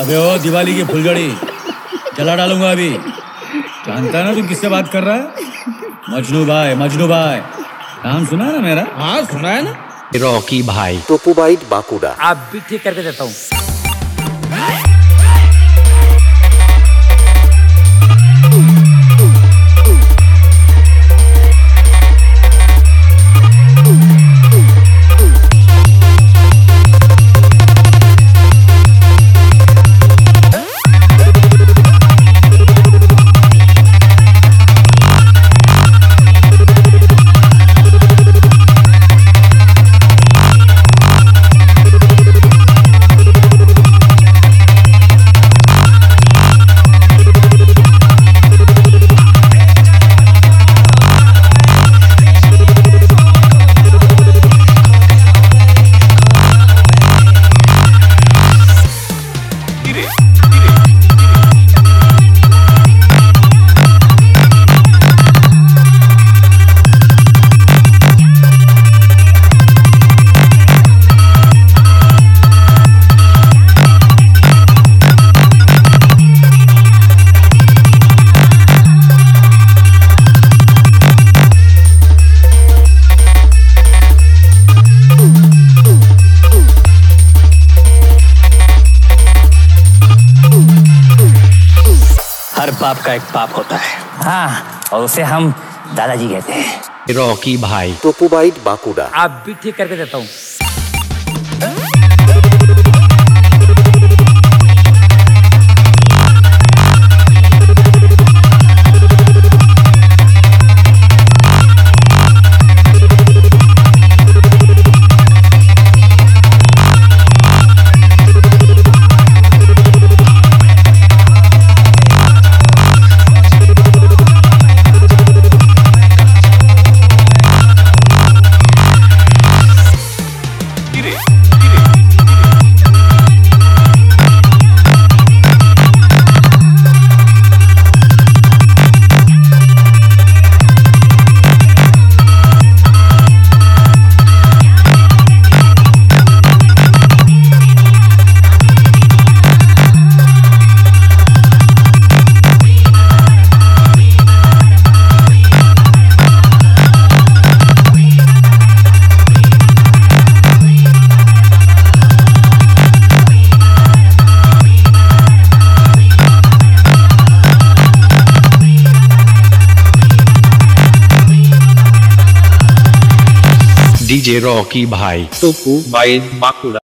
अबे ओ दिवाली की फुलझड़ी जला डालूंगा अभी। जानता है ना तू किससे बात कर रहा है? मजनू भाई नाम सुना है ना मेरा? हाँ सुना है ना। रॉकी भाई टोपोबाइट बांकुड़ा। आप भी ठीक करके देता हूँ। हर पाप का एक पाप होता है। हाँ, और उसे हम दादाजी कहते हैं। रॉकी भाई टोपोबाइट बांकुड़ा। आप भी ठीक करके देता हूँ। डीजे रॉकी भाई टोपोबाइट बांकुड़ा।